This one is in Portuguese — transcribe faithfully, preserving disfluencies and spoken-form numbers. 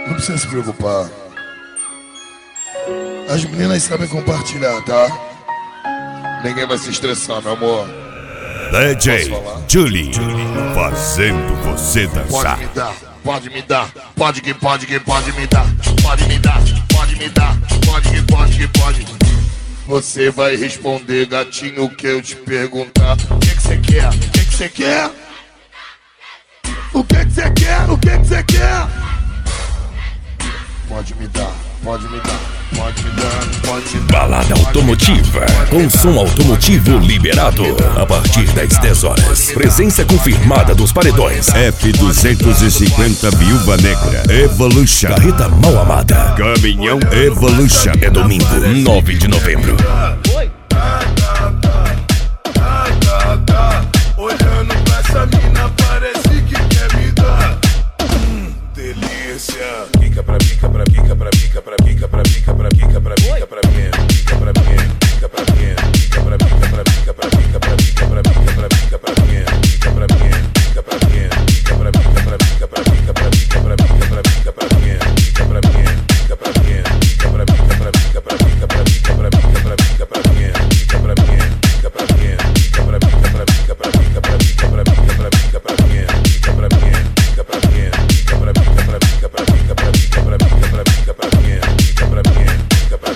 Não precisa se preocupar. As meninas sabem compartilhar, tá? Ninguém vai se estressar, meu amor. D J Julie, fazendo você dançar. Pode me dar, pode me dar, pode que pode que pode me dar, pode me dar, pode me dar, pode que pode que pode. Você vai responder, gatinho, o que eu te perguntar. O que que você quer? O que que você quer? O que que você quer? O que que você quer? Pode me dar, pode me dar, pode me dar, pode me dar. Balada automotiva, com som automotivo liberado. A partir das dez horas. Presença confirmada dos paredões. F duzentos e cinquenta Viúva Negra. Evolution. Carreta Mal Amada. Caminhão Evolution. É domingo, nove de novembro. Olhando pra essa mina, parece que quer me dar. Hum, delícia. Pica pra pica pra pica pra pica pra pica pra pica pra pica pra pica pra mim. Pica pra mim, pica pra mim, pica pra mim.